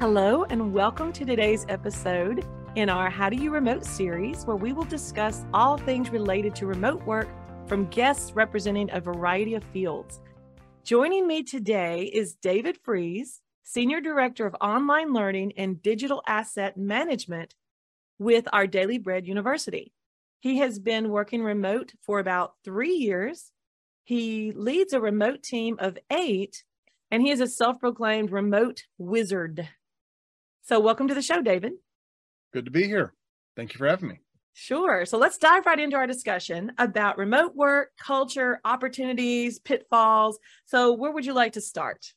Hello, and welcome to today's episode in our How Do You Remote series, where we will discuss all things related to remote work from guests representing a variety of fields. Joining me today is David Fries, Senior Director of Online Learning and Digital Asset Management with Our Daily Bread University. He has been working remote for about 3 years. He leads a remote team of 8, and he is a self-proclaimed remote wizard. So welcome to the show, David. Good to be here. Thank you for having me. Sure. So let's dive right into our discussion about remote work, culture, opportunities, pitfalls. So where would you like to start?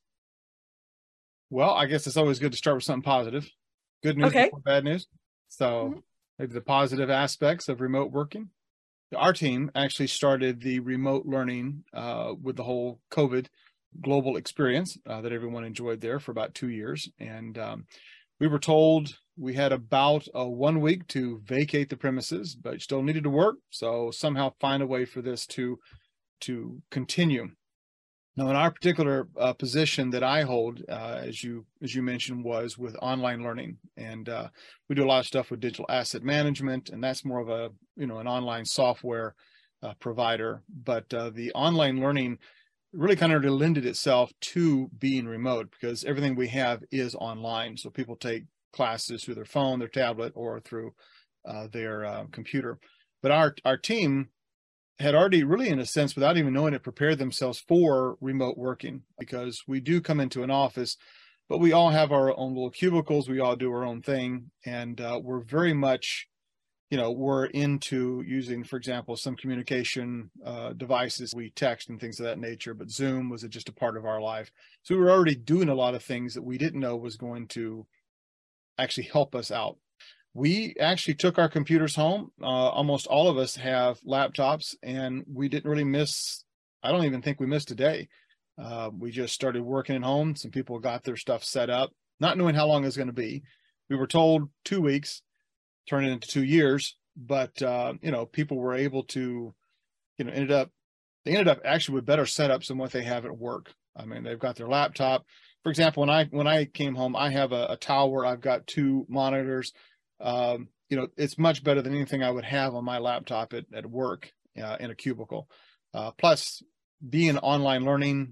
Well, I guess it's always good to start with something positive. Good news before bad news. So maybe the positive aspects of remote working. Our team actually started the remote learning with the whole COVID global experience that everyone enjoyed there for about 2 years. And we were told we had about 1 week to vacate the premises, but still needed to work. So somehow find a way for this to continue. Now, in our particular position that I hold, as you mentioned, was with online learning, and we do a lot of stuff with digital asset management, and that's more of a an online software provider. But the online learning really kind of lended itself to being remote because everything we have is online. So people take classes through their phone, their tablet, or through their computer. But our team had already really, in a sense, without even knowing it, prepared themselves for remote working, because we do come into an office, but we all have our own little cubicles. We all do our own thing. And we're very much, we're into using, for example, some communication devices. We text and things of that nature, but Zoom was just a part of our life. So we were already doing a lot of things that we didn't know was going to actually help us out. We actually took our computers home. Almost all of us have laptops, and we didn't really miss, I don't even think we missed a day. We just started working at home. Some people got their stuff set up, not knowing how long it was going to be. We were told 2 weeks, turned it into 2 years, but people were able to, they ended up actually with better setups than what they have at work. I mean, they've got their laptop. For example, when I came home, I have a tower. I've got 2 monitors. It's much better than anything I would have on my laptop at work in a cubicle. Plus, being online learning,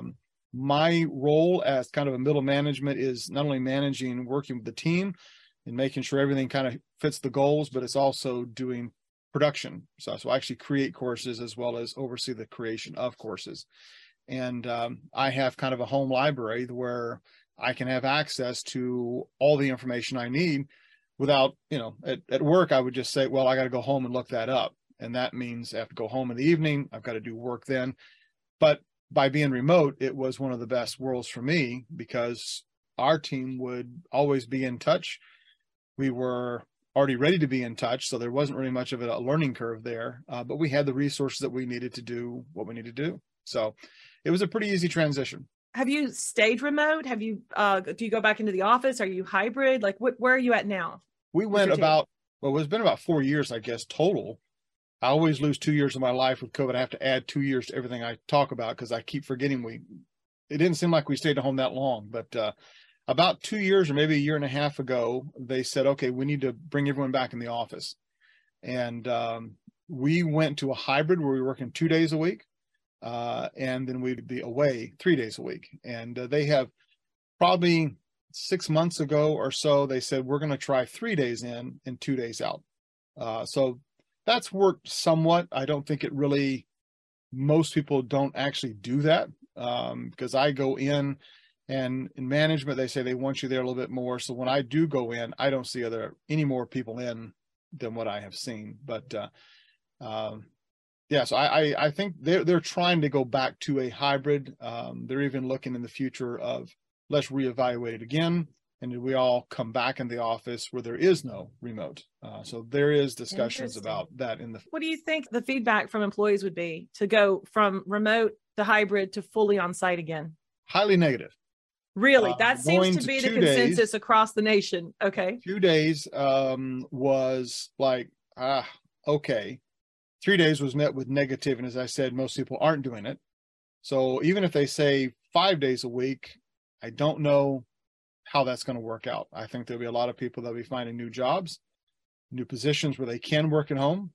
my role as kind of a middle management is not only working with the team and making sure everything kind of fits the goals, but it's also doing production. So I actually create courses as well as oversee the creation of courses. And I have kind of a home library where I can have access to all the information I need without, at work, I would just say, well, I got to go home and look that up. And that means I have to go home in the evening. I've got to do work then. But by being remote, it was one of the best worlds for me because our team would always be in touch. We were already ready to be in touch, so there wasn't really much of a learning curve there, but we had the resources that we needed to do what we needed to do. So it was a pretty easy transition. Have you stayed remote? Have you, do you go back into the office? Are you hybrid? Like where are you at now? We went it's been about 4 years, I guess, total. I always lose 2 years of my life with COVID. I have to add 2 years to everything I talk about because I keep forgetting it didn't seem like we stayed at home that long, but about 2 years or maybe a year and a half ago, they said, okay, we need to bring everyone back in the office. And we went to a hybrid where we were working 2 days a week. And then we'd be away 3 days a week. And they have probably 6 months ago or so, they said, we're going to try 3 days in and 2 days out. So that's worked somewhat. I don't think most people don't actually do that because I go in, and in management, they say they want you there a little bit more. So when I do go in, I don't see any more people in than what I have seen. But so I think they're trying to go back to a hybrid. They're even looking in the future of let's reevaluate it again, and did we all come back in the office where there is no remote? So there is discussions about that What do you think the feedback from employees would be to go from remote to hybrid to fully on site again? Highly negative. Really? That seems to be the consensus across the nation. Okay. 2 days was like, okay. 3 days was met with negative. And as I said, most people aren't doing it. So even if they say 5 days a week, I don't know how that's going to work out. I think there'll be a lot of people that'll be finding new jobs, new positions where they can work at home.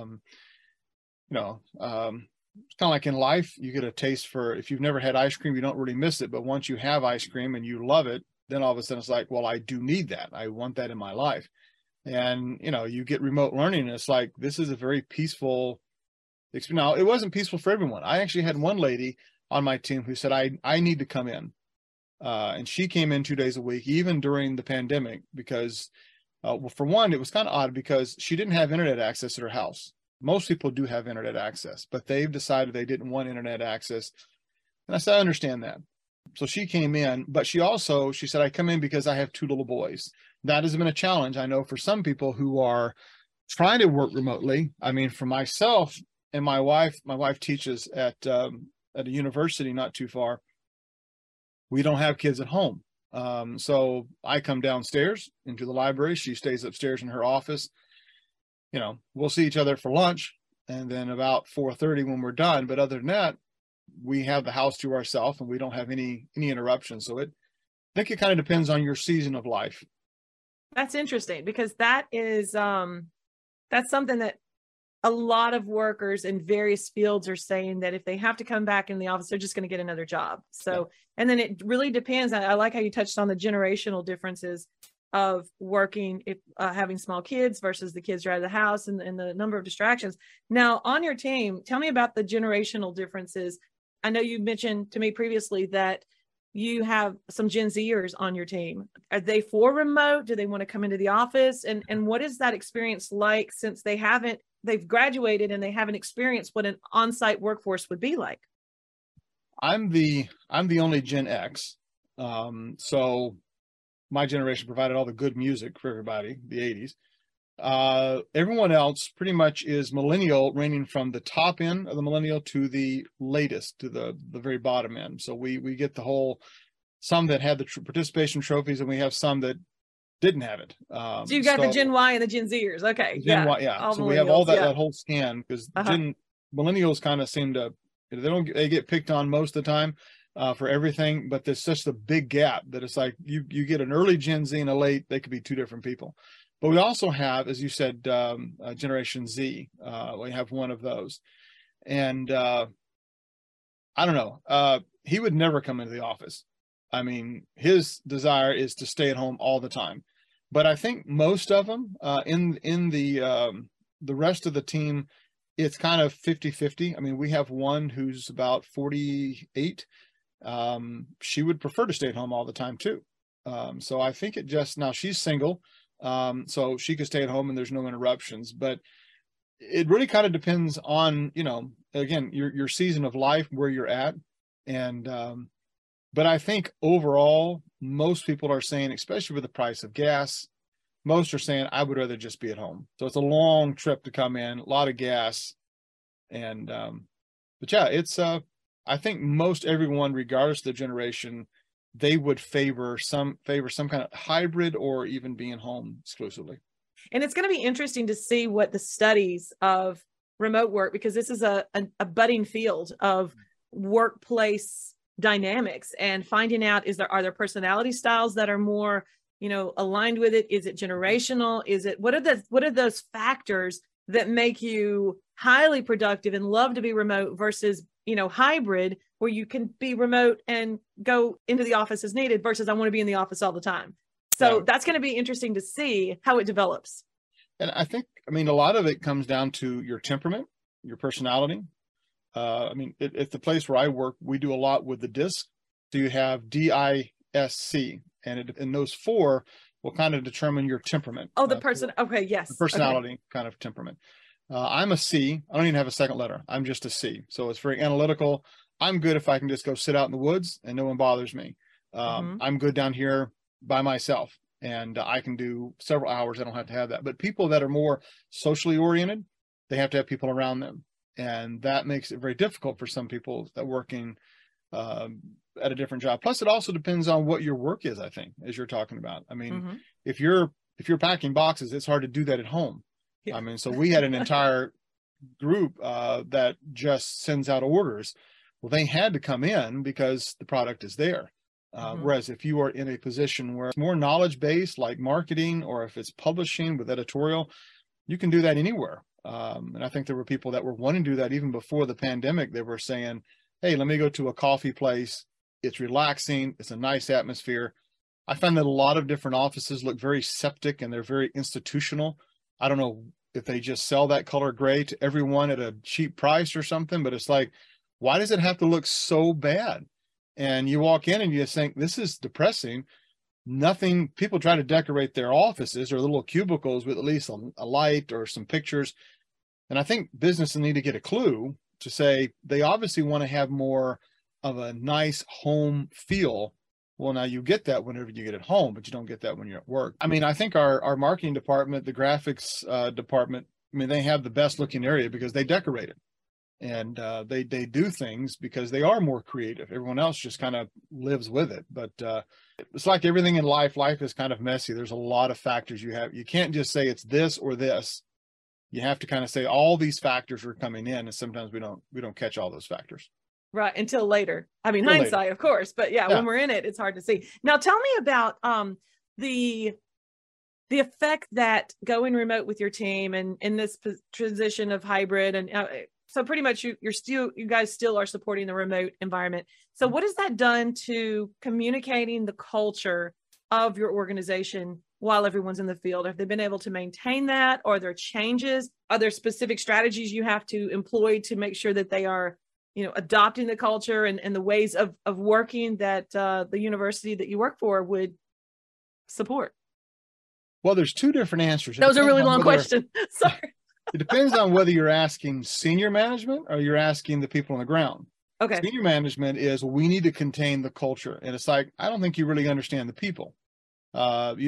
It's kind of like in life, you get a taste for, if you've never had ice cream, you don't really miss it. But once you have ice cream and you love it, then all of a sudden it's like, well, I do need that. I want that in my life. And, you get remote learning, and it's like, this is a very peaceful experience. Now, it wasn't peaceful for everyone. I actually had one lady on my team who said, I need to come in. And she came in 2 days a week, even during the pandemic, because, well, for one, it was kind of odd because she didn't have internet access at her house. Most people do have internet access, but they've decided they didn't want internet access. And I said, I understand that. So she came in, but she said, I come in because I have 2 little boys. That has been a challenge, I know, for some people who are trying to work remotely. I mean, for myself and my wife teaches at a university not too far. We don't have kids at home. So I come downstairs into the library. She stays upstairs in her office. We'll see each other for lunch, and then about 4:30 when we're done. But other than that, we have the house to ourselves, and we don't have any interruptions. So I think it kind of depends on your season of life. That's interesting, because that is that's something that a lot of workers in various fields are saying, that if they have to come back in the office, they're just going to get another job. So, yeah. And then it really depends. I like how you touched on the generational differences of working, having small kids versus the kids are out of the house, and the number of distractions. Now, on your team, tell me about the generational differences. I know you mentioned to me previously that you have some Gen Zers on your team. Are they for remote? Do they want to come into the office? And what is that experience like, since they've graduated and they haven't experienced what an on-site workforce would be like? I'm the only Gen X. So my generation provided all the good music for everybody, the 80s. Everyone else pretty much is millennial, ranging from the top end of the millennial to the latest, to the very bottom end. So we get the whole, some that had the participation trophies, and we have some that didn't have it. So you got the Gen Y and the Gen Zers. Okay. Gen Y, yeah. So we have all that whole scan, because millennials kind of seem to, they get picked on most of the time for everything, but there's such a big gap that it's like you get an early Gen Z and a late, they could be 2 different people. But we also have, as you said, Generation Z. We have one of those. And I don't know, he would never come into the office. I mean, his desire is to stay at home all the time. But I think most of them in the rest of the team, it's kind of 50-50. I mean, we have one who's about 48. She would prefer to stay at home all the time too. So I think now she's single, so she could stay at home and there's no interruptions. But it really kind of depends on, again, your season of life, where you're at. And but I think overall, most people are saying, especially with the price of gas, most are saying, I would rather just be at home. So it's a long trip to come in, a lot of gas. And but yeah, it's I think most everyone, regardless of the generation, they would favor some kind of hybrid, or even being home exclusively. And it's going to be interesting to see what the studies of remote work, because this is a budding field of workplace dynamics, and finding out, are there personality styles that are more, aligned with it? Is it generational? What are those factors that make you highly productive and love to be remote versus, hybrid, where you can be remote and go into the office as needed, versus I want to be in the office all the time. So that's going to be interesting to see how it develops. And I think, a lot of it comes down to your temperament, your personality. At the place where I work, we do a lot with the DISC. So you have DISC, and those 4 will kind of determine your temperament. Oh, the person. Okay. Yes. The personality kind of temperament. I'm a C. I don't even have a second letter. I'm just a C. So it's very analytical. I'm good if I can just go sit out in the woods and no one bothers me. I'm good down here by myself, and I can do several hours. I don't have to have that. But people that are more socially oriented, they have to have people around them. And that makes it very difficult for some people that are working at a different job. Plus, it also depends on what your work is, I think, as you're talking about. If you're packing boxes, it's hard to do that at home. Yeah. So we had an entire group that just sends out orders. Well, they had to come in because the product is there. Whereas if you are in a position where it's more knowledge-based, like marketing, or if it's publishing with editorial, you can do that anywhere. And I think there were people that were wanting to do that even before the pandemic. They were saying, hey, let me go to a coffee place. It's relaxing. It's a nice atmosphere. I find that a lot of different offices look very septic and they're very institutional. I don't know if they just sell that color gray to everyone at a cheap price or something, but it's like, why does it have to look so bad? And you walk in and you just think, this is depressing. Nothing, people try to decorate their offices or little cubicles with at least a light or some pictures. And I think businesses need to get a clue to say they obviously want to have more of a nice home feel. Well, now you get that whenever you get at home, but you don't get that when you're at work. I mean, I think our marketing department, the graphics department, I mean, they have the best looking area because they decorate it. And they do things because they are more creative. Everyone else just kind of lives with it. But it's like everything in life. Life is kind of messy. There's a lot of factors you have. You can't just say it's this or this. You have to kind of say all these factors are coming in, and sometimes we don't catch all those factors. Right, until later. I mean, hindsight, later, of course, but yeah, when we're in it, it's hard to see. Now, tell me about the effect that going remote with your team and in this transition of hybrid, and so pretty much you guys still are supporting the remote environment. So what has that done to communicating the culture of your organization while everyone's in the field? Have they been able to maintain that? Are there changes? Are there specific strategies you have to employ to make sure that they are, adopting the culture and the ways of working that the university that you work for would support? Well, there's two different answers. That was a really long question. Sorry. It depends on whether you're asking senior management or you're asking the people on the ground. Okay. Senior management is, we need to contain the culture. And it's like, I don't think you really understand the people. You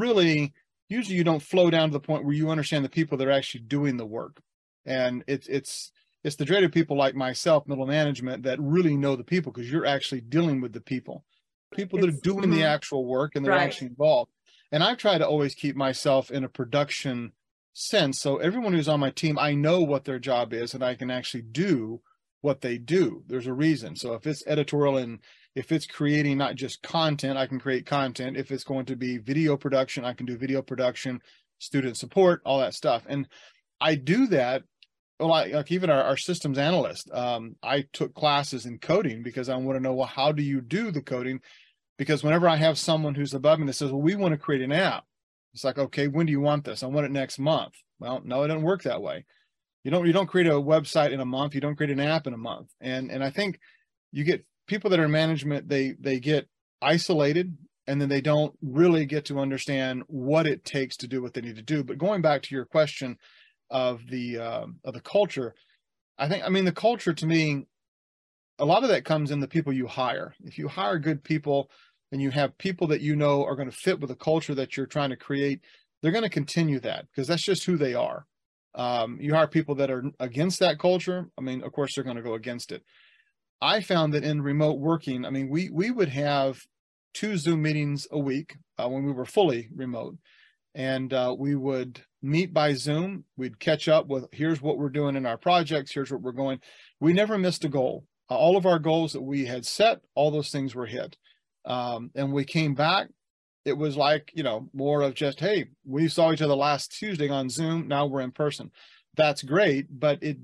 don't flow down to the point where you understand the people that are actually doing the work. And it's the dreaded people like myself, middle management, that really know the people, because you're actually dealing with the people that are doing the actual work and they're actually involved. And I try to always keep myself in a production sense. So everyone who's on my team, I know what their job is and I can actually do what they do. There's a reason. So if it's editorial and if it's creating not just content, I can create content. If it's going to be video production, I can do video production, student support, all that stuff. And I do that. Like even our systems analyst, I took classes in coding because I want to know, well, how do you do the coding? Because whenever I have someone who's above me that says, well, we want to create an app. It's like, okay, when do you want this? I want it next month. Well, no, it doesn't work that way. You don't create a website in a month. You don't create an app in a month. And I think you get people that are in management, they get isolated, and then they don't really get to understand what it takes to do what they need to do. But going back to your question of the culture, the culture, to me, a lot of that comes in the people you hire. If you hire good people and you have people that you know are going to fit with the culture that you're trying to create, they're going to continue that because that's just who they are. You hire people that are against that culture, of course, they're going to go against it. I found that in remote working, we would have 2 Zoom meetings a week when we were fully remote. And we would meet by Zoom. We'd catch up with, here's what we're doing in our projects. Here's what we're going. We never missed a goal. All of our goals that we had set, all those things were hit. And we came back. It was like, more of just, hey, we saw each other last Tuesday on Zoom. Now we're in person. That's great. But it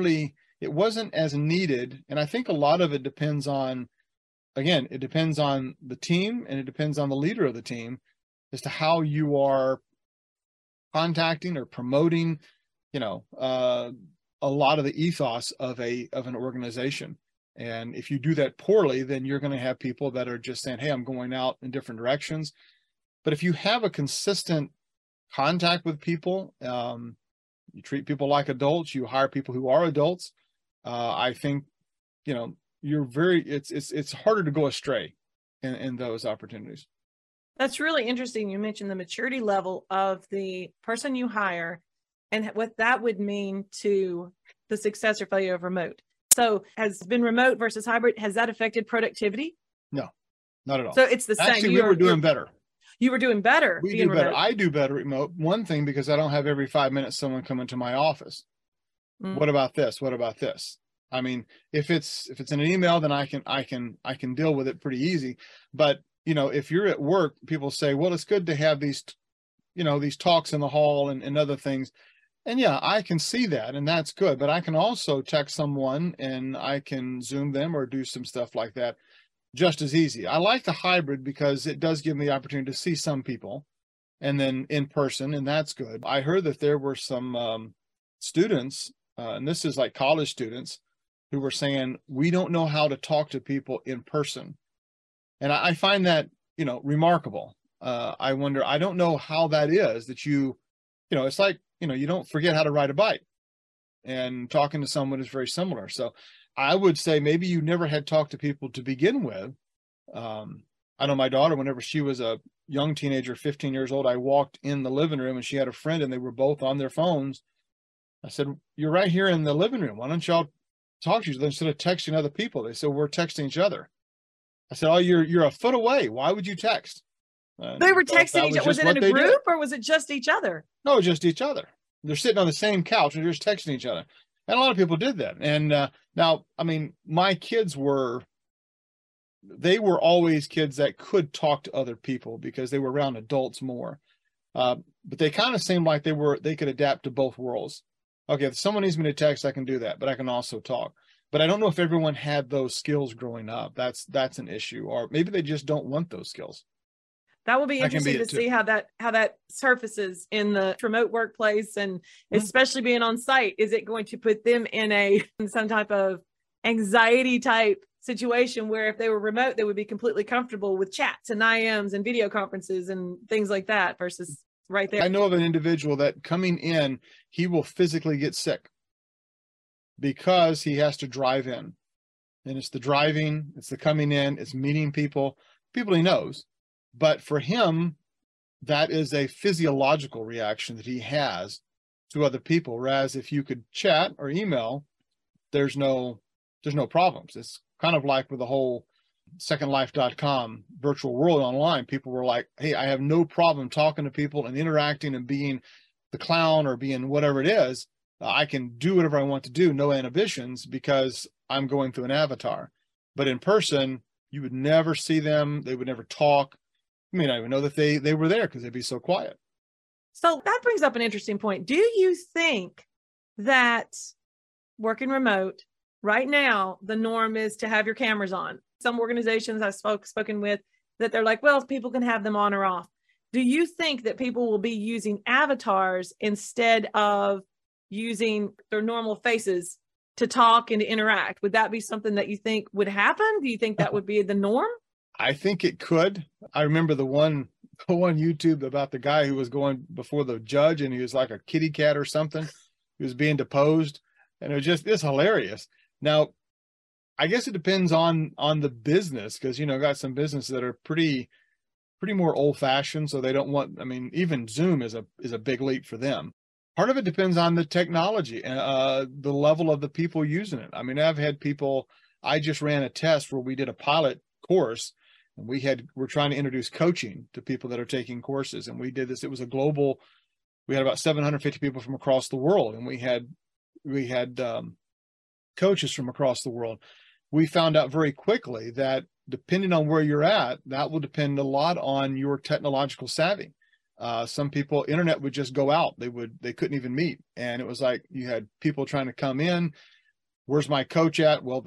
wasn't as needed. And I think a lot of it depends on, again, it depends on the team and it depends on the leader of the team as to how you are contacting or promoting, a lot of the ethos of an organization. And if you do that poorly, then you're going to have people that are just saying, hey, I'm going out in different directions. But if you have a consistent contact with people, you treat people like adults, you hire people who are adults, I think, it's harder to go astray in those opportunities. That's really interesting. You mentioned the maturity level of the person you hire and what that would mean to the success or failure of remote. So has been remote versus hybrid, has that affected productivity? No, not at all. So it's the same. Actually, we were doing better. You were doing better. We do better. I do better remote. One thing, because I don't have every 5 minutes someone come into my office. What about this? What about this? I mean, if it's in an email, then I can deal with it pretty easy. But, you know, if you're at work, people say, well, it's good to have these, you know, these talks in the hall and other things. And yeah, I can see that, and that's good. But I can also text someone and I can Zoom them or do some stuff like that just as easy. I like the hybrid because it does give me the opportunity to see some people and then in person, and that's good. I heard that there were some students, and this is like college students, who were saying, we don't know how to talk to people in person. And I find that, you know, remarkable. I wonder, I don't know how that is that you know, it's like, you know, you don't forget how to ride a bike, and talking to someone is very similar. So I would say maybe you never had talked to people to begin with. I know my daughter, whenever she was a young teenager, 15 years old, I walked in the living room and she had a friend and they were both on their phones. I said, you're right here in the living room. Why don't y'all talk to each other instead of texting other people? They said, we're texting each other. I said, oh, you're a foot away. Why would you text? They were texting each other. Was it in a group or was it just each other? No, just each other. They're sitting on the same couch and they're just texting each other. And a lot of people did that. And now, I mean, my kids they were always kids that could talk to other people because they were around adults more. But they kind of seemed like they could adapt to both worlds. Okay, if someone needs me to text, I can do that, but I can also talk. But I don't know if everyone had those skills growing up. That's an issue, or maybe they just don't want those skills. That will be interesting to see how that surfaces in the remote workplace, and especially being on site. Is it going to put them in some type of anxiety type situation where if they were remote, they would be completely comfortable with chats and IMs and video conferences and things like that versus right there? I know of an individual that coming in, he will physically get sick because he has to drive in. And it's the driving, it's the coming in, it's meeting people he knows. But for him, that is a physiological reaction that he has to other people. Whereas if you could chat or email, there's no problems. It's kind of like with the whole secondlife.com virtual world online. People were like, hey, I have no problem talking to people and interacting and being the clown or being whatever it is. I can do whatever I want to do, no inhibitions, because I'm going through an avatar. But in person, you would never see them. They would never talk. I mean, I even know that they were there because they'd be so quiet. So that brings up an interesting point. Do you think that working remote right now, the norm is to have your cameras on? Some organizations I've spoken with that they're like, well, people can have them on or off. Do you think that people will be using avatars instead of using their normal faces to talk and to interact? Would that be something that you think would happen? Do you think that would be the norm? I think it could. I remember the one YouTube about the guy who was going before the judge and he was like a kitty cat or something. He was being deposed, and it's hilarious. Now, I guess it depends on the business, because, you know, got some businesses that are pretty more old fashioned. So they don't want, I mean, even Zoom is a big leap for them. Part of it depends on the technology and the level of the people using it. I mean, I've had people, I just ran a test where we did a pilot course, and we're trying to introduce coaching to people that are taking courses. And we did this, it was a global, we had about 750 people from across the world. And we had coaches from across the world. We found out very quickly that depending on where you're at, that will depend a lot on your technological savvy. Some people, internet would just go out. They couldn't even meet. And it was like, you had people trying to come in. Where's my coach at? Well,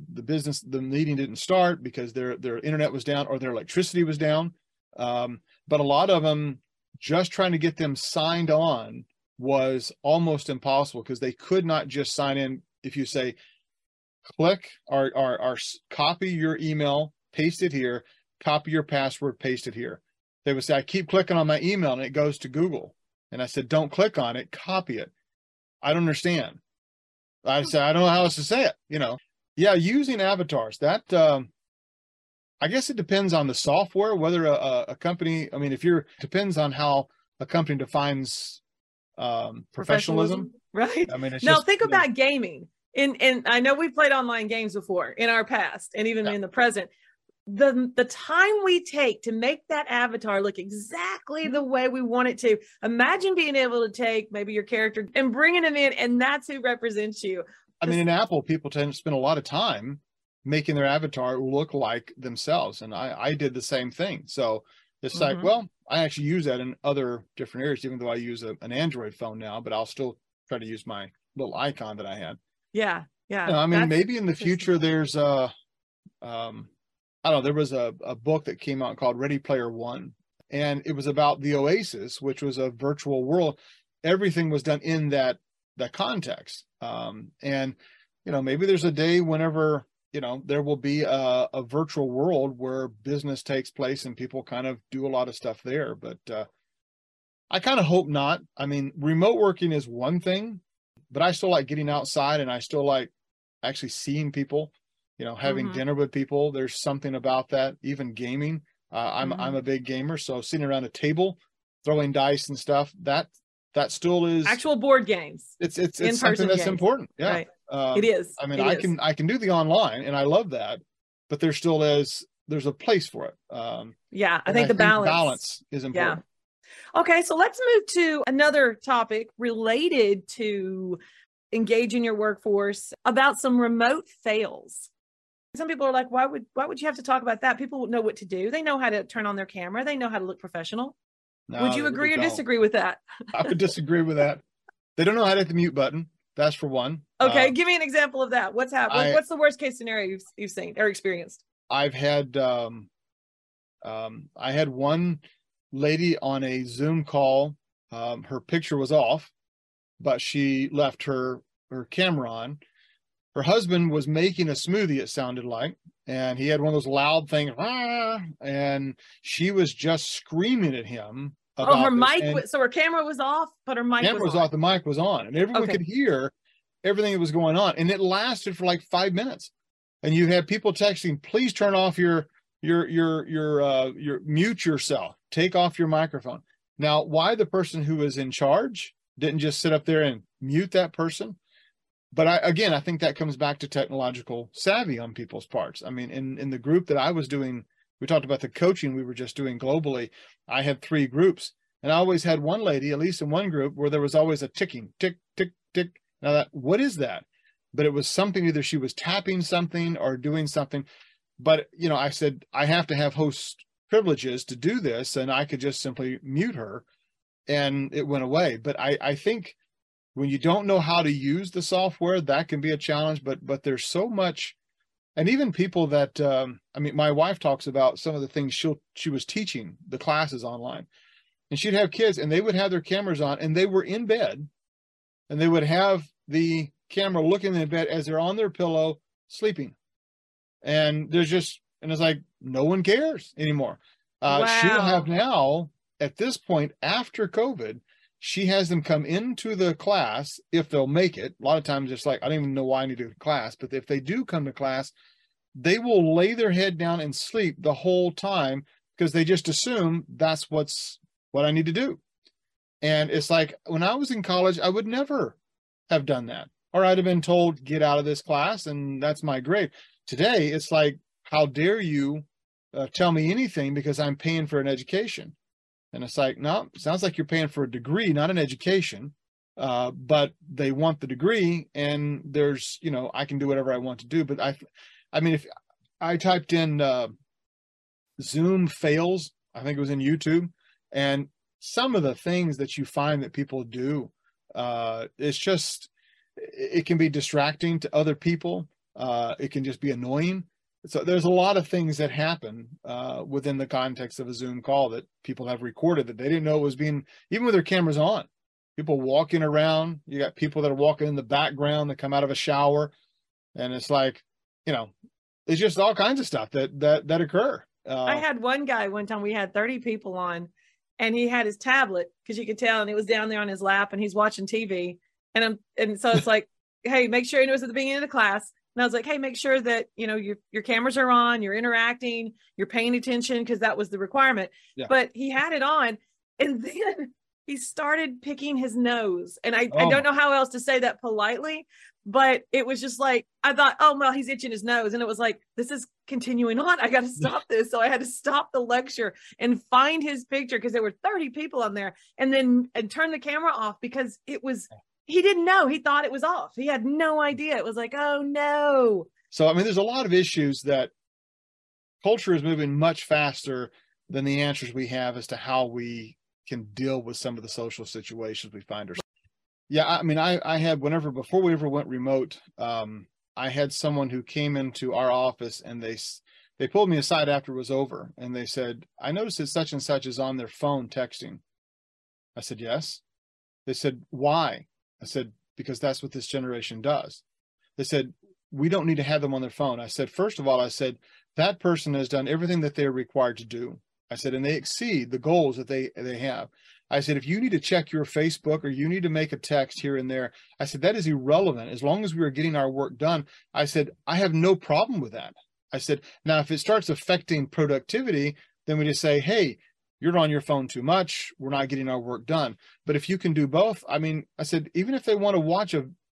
the meeting didn't start because their internet was down or their electricity was down. But a lot of them, just trying to get them signed on was almost impossible because they could not just sign in. If you say, click or copy your email, paste it here, copy your password, paste it here. They would say, I keep clicking on my email and it goes to Google. And I said, don't click on it, copy it. I don't understand. I said, I don't know how else to say it, you know. Yeah, using avatars, that I guess it depends on the software, whether a company, I mean, depends on how a company defines professionalism. Right. I mean, it's now think about gaming. And I know we've played online games before in our past and even in the present. The time we take to make that avatar look exactly the way we want it to. Imagine being able to take maybe your character and bringing them in, and that's who represents you. I mean, in Apple, people tend to spend a lot of time making their avatar look like themselves. And I did the same thing. So it's like, well, I actually use that in other different areas, even though I use an Android phone now, but I'll still try to use my little icon that I had. Yeah. Yeah. You know, I mean, maybe in the future, there's I don't know, there was a book that came out called Ready Player One, and it was about the Oasis, which was a virtual world. Everything was done in that context. And, you know, maybe there's a day whenever, you know, there will be a virtual world where business takes place and people kind of do a lot of stuff there. But I kind of hope not. I mean, remote working is one thing, but I still like getting outside, and I still like actually seeing people, you know, having dinner with people. There's something about that. Even gaming. I'm a big gamer, so sitting around a table, throwing dice and stuff, that still is actual board games. It's something that's important. Yeah. Right. It is. I mean, I can do the online, and I love that, but there's a place for it. Yeah. I think the balance is important. Yeah. Okay. So let's move to another topic related to engaging your workforce, about some remote fails. Some people are like, why would you have to talk about that? People know what to do. They know how to turn on their camera. They know how to look professional. No, would you agree or disagree with that? I would disagree with that. They don't know how to hit the mute button. That's for one. Okay. Give me an example of that. What's happened? What's the worst case scenario you've seen or experienced? I've had, I had one lady on a Zoom call. Her picture was off, but she left her camera on. Her husband was making a smoothie, it sounded like, and he had one of those loud things, and she was just screaming at him about her mic. So her camera was off, but her mic was off. The mic was on, and everyone could hear everything that was going on, and it lasted for like 5 minutes. And you had people texting, "Please turn off your mute yourself. Take off your microphone." Now, why the person who was in charge didn't just sit up there and mute that person? But I think that comes back to technological savvy on people's parts. I mean, in the group that I was doing, we talked about the coaching we were just doing globally. I had 3 groups, and I always had one lady, at least in one group, where there was always a ticking, tick, tick, tick. Now, what is that? But it was something, either she was tapping something or doing something. But, you know, I said, I have to have host privileges to do this, and I could just simply mute her, and it went away. But I think when you don't know how to use the software, that can be a challenge, but there's so much. And even people that, I mean, my wife talks about some of the things she was teaching the classes online, and she'd have kids, and they would have their cameras on, and they were in bed, and they would have the camera looking in bed as they're on their pillow sleeping. And it's like, no one cares anymore. Wow. She'll have now, at this point, after COVID, she has them come into the class if they'll make it. A lot of times it's like, I don't even know why I need to go to class, but if they do come to class, they will lay their head down and sleep the whole time, because they just assume that's what I need to do. And it's like, when I was in college, I would never have done that, or I'd have been told, get out of this class, and that's my grade. Today, it's like, how dare you tell me anything, because I'm paying for an education. And it's like, no, it sounds like you're paying for a degree, not an education. But they want the degree, and there's, you know, I can do whatever I want to do. But I mean, if I typed in Zoom fails, I think it was in YouTube, and some of the things that you find that people do, it's just, it can be distracting to other people. It can just be annoying. So there's a lot of things that happen within the context of a Zoom call that people have recorded that they didn't know was being, even with their cameras on. People walking around, you got people that are walking in the background that come out of a shower, and it's like, you know, it's just all kinds of stuff that occur. I had one guy one time, we had 30 people on, and he had his tablet, because you could tell, and it was down there on his lap, and he's watching TV. And so it's like, hey, make sure he knows at the beginning of the class. And I was like, hey, make sure that, you know, your cameras are on, you're interacting, you're paying attention, because that was the requirement. Yeah. But he had it on, and then he started picking his nose. And I don't know how else to say that politely, but it was just like, I thought, oh, well, he's itching his nose. And it was like, this is continuing on. I got to stop this. So I had to stop the lecture and find his picture, because there were 30 people on there, and turn the camera off, because it was he didn't know. He thought it was off. He had no idea. It was like, oh no. So, I mean, there's a lot of issues that culture is moving much faster than the answers we have as to how we can deal with some of the social situations we find ourselves. Yeah, I mean, I had, before we ever went remote, I had someone who came into our office, and they pulled me aside after it was over, and they said, I noticed that such and such is on their phone texting. I said, yes. They said, why? I said, because that's what this generation does. They said, we don't need to have them on their phone. I said, first of all, I said, that person has done everything that they're required to do. I said, and they exceed the goals that they have. I said, if you need to check your Facebook or you need to make a text here and there, I said, that is irrelevant. As long as we are getting our work done, I said, I have no problem with that. I said, now, if it starts affecting productivity, then we just say, hey, you're on your phone too much. We're not getting our work done. But if you can do both, I mean, I said, even if they want to watch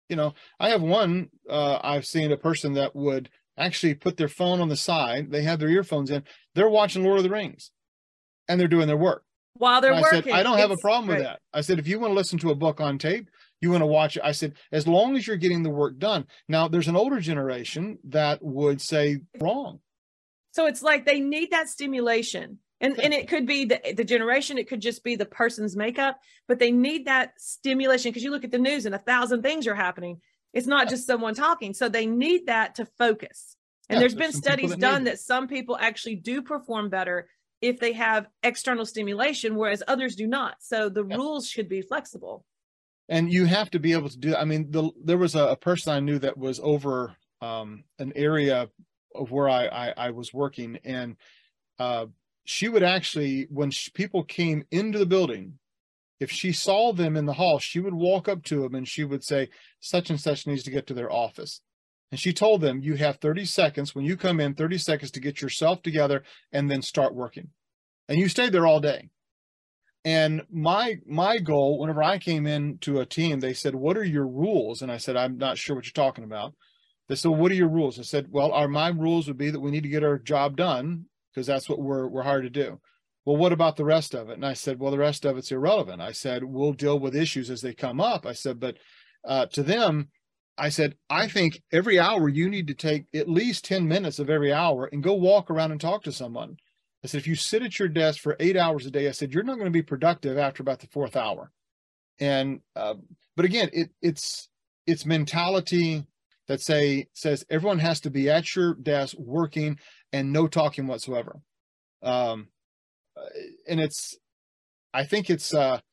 I have one, I've seen a person that would actually put their phone on the side. They have their earphones in. They're watching Lord of the Rings and they're doing their work. While they're working. I said, I don't have a problem with that. I said, if you want to listen to a book on tape, you want to watch it. I said, as long as you're getting the work done. Now, there's an older generation that would say wrong. So it's like they need that stimulation. And it could be the generation, it could just be the person's makeup, but they need that stimulation because you look at the news and 1,000 things are happening. It's not just someone talking. So they need that to focus. And there's been studies done that some people actually do perform better if they have external stimulation, whereas others do not. So the rules should be flexible. And you have to be able to do, I mean, there was a person I knew that was over an area of where I was working, and she would actually, when people came into the building, if she saw them in the hall, she would walk up to them and she would say, such and such needs to get to their office. And she told them, you have 30 seconds when you come in, 30 seconds to get yourself together and then start working. And you stayed there all day. And my goal, whenever I came into a team, they said, what are your rules? And I said, I'm not sure what you're talking about. They said, what are your rules? I said, well, my rules would be that we need to get our job done because that's what we're hired to do. Well, what about the rest of it? And I said, well, the rest of it's irrelevant. I said, we'll deal with issues as they come up. I said, but to them, I said, I think every hour you need to take at least 10 minutes of every hour and go walk around and talk to someone. I said, if you sit at your desk for 8 hours a day, I said, you're not going to be productive after about the 4th hour. And, but again, it's mentality that says everyone has to be at your desk working and no talking whatsoever. And I think it's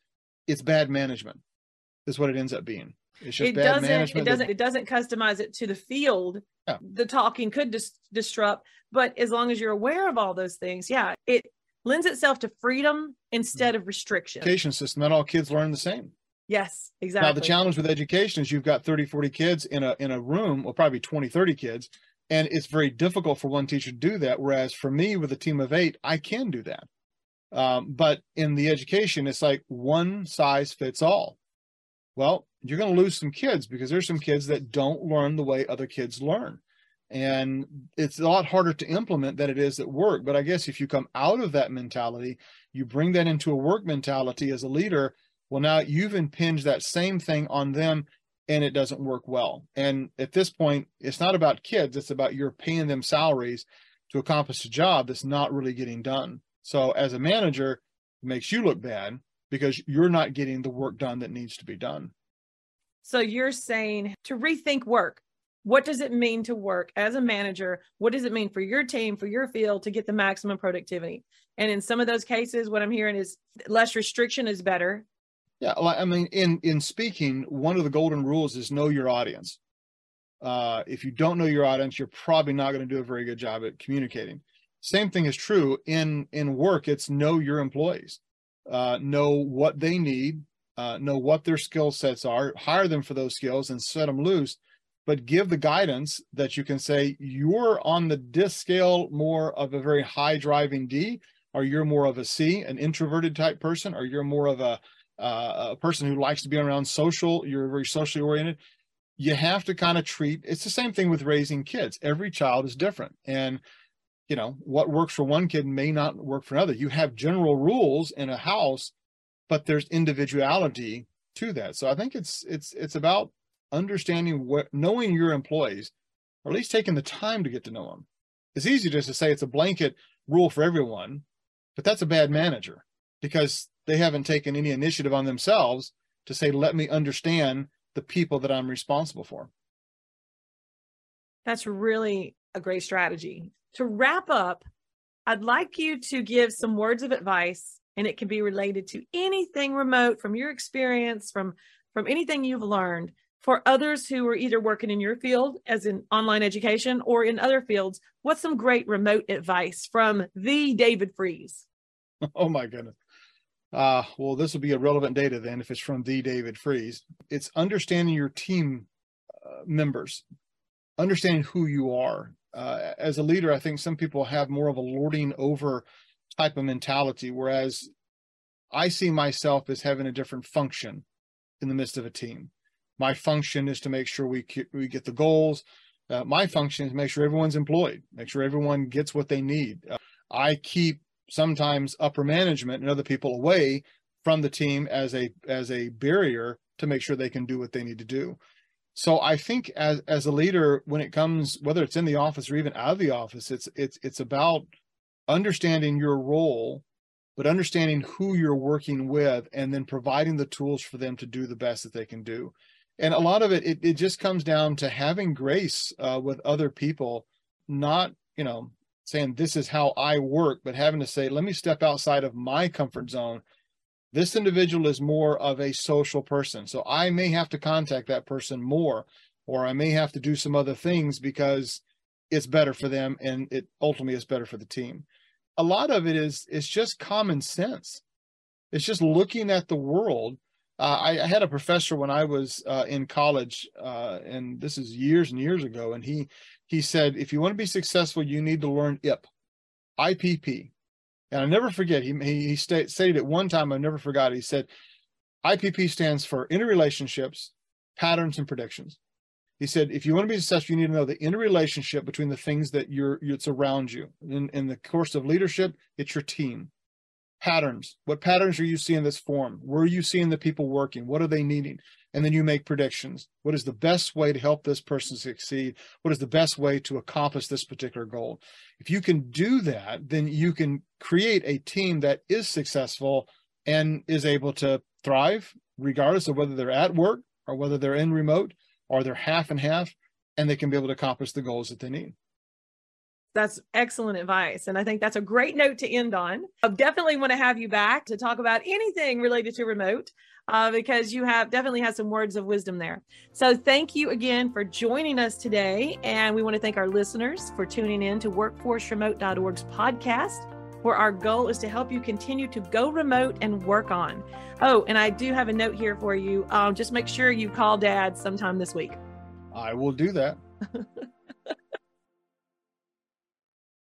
bad management is what it ends up being. It's just bad management. It doesn't customize it to the field. Yeah. The talking could disrupt, but as long as you're aware of all those things, it lends itself to freedom instead of restriction. Education system, not all kids learn the same. Yes, exactly. Now, the challenge with education is you've got 30, 40 kids in a room, well, probably 20, 30 kids, and it's very difficult for one teacher to do that. Whereas for me, with a team of 8, I can do that. But in the education, it's like one size fits all. Well, you're going to lose some kids because there's some kids that don't learn the way other kids learn. And it's a lot harder to implement than it is at work. But I guess if you come out of that mentality, you bring that into a work mentality as a leader, well, now you've impinged that same thing on them and it doesn't work well. And at this point, it's not about kids. It's about you're paying them salaries to accomplish a job that's not really getting done. So as a manager, it makes you look bad because you're not getting the work done that needs to be done. So you're saying to rethink work. What does it mean to work as a manager? What does it mean for your team, for your field to get the maximum productivity? And in some of those cases, what I'm hearing is less restriction is better. Yeah, I mean, in speaking, one of the golden rules is know your audience. If you don't know your audience, you're probably not going to do a very good job at communicating. Same thing is true in work. It's know your employees, know what they need, know what their skill sets are, hire them for those skills and set them loose, but give the guidance that you can say, you're on the DISC scale more of a very high driving D, or you're more of a C, an introverted type person, or you're more of a person who likes to be around social, you're very socially oriented. You have to kind of treat, it's the same thing with raising kids. Every child is different. And, what works for one kid may not work for another. You have general rules in a house, but there's individuality to that. So I think it's about understanding knowing your employees, or at least taking the time to get to know them. It's easy just to say it's a blanket rule for everyone, but that's a bad manager, because they haven't taken any initiative on themselves to say, let me understand the people that I'm responsible for. That's really a great strategy. To wrap up, I'd like you to give some words of advice, and it can be related to anything remote from your experience, from anything you've learned, for others who are either working in your field as in online education or in other fields. What's some great remote advice from the David Fries? Oh my goodness. Well, this will be a relevant data then if it's from the David Fries. It's understanding your team members, understanding who you are. As a leader, I think some people have more of a lording over type of mentality, whereas I see myself as having a different function in the midst of a team. My function is to make sure we get the goals. My function is to make sure everyone's employed, make sure everyone gets what they need. I keep sometimes upper management and other people away from the team as a barrier to make sure they can do what they need to do. So I think as a leader, when it comes, whether it's in the office or even out of the office, it's about understanding your role, but understanding who you're working with, and then providing the tools for them to do the best that they can do. And a lot of it just comes down to having grace with other people, not, saying this is how I work, but having to say, let me step outside of my comfort zone. This individual is more of a social person, so I may have to contact that person more, or I may have to do some other things because it's better for them, and it ultimately is better for the team. A lot of it it's just common sense. It's just looking at the world. I had a professor when I was in college, and this is years and years ago, and he said, if you want to be successful, you need to learn IPP. And I never forget, he stated it one time, I never forgot it. He said, IPP stands for interrelationships, patterns, and predictions. He said, if you want to be successful, you need to know the interrelationship between the things that it's around you. In the course of leadership, it's your team. Patterns. What patterns are you seeing this form? Where are you seeing the people working? What are they needing? And then you make predictions. What is the best way to help this person succeed? What is the best way to accomplish this particular goal? If you can do that, then you can create a team that is successful and is able to thrive, regardless of whether they're at work or whether they're in remote or they're half and half, and they can be able to accomplish the goals that they need. That's excellent advice. And I think that's a great note to end on. I definitely want to have you back to talk about anything related to remote, because you definitely have some words of wisdom there. So thank you again for joining us today. And we want to thank our listeners for tuning in to workforceremote.org's podcast, where our goal is to help you continue to go remote and work on. Oh, and I do have a note here for you. Just make sure you call Dad sometime this week. I will do that.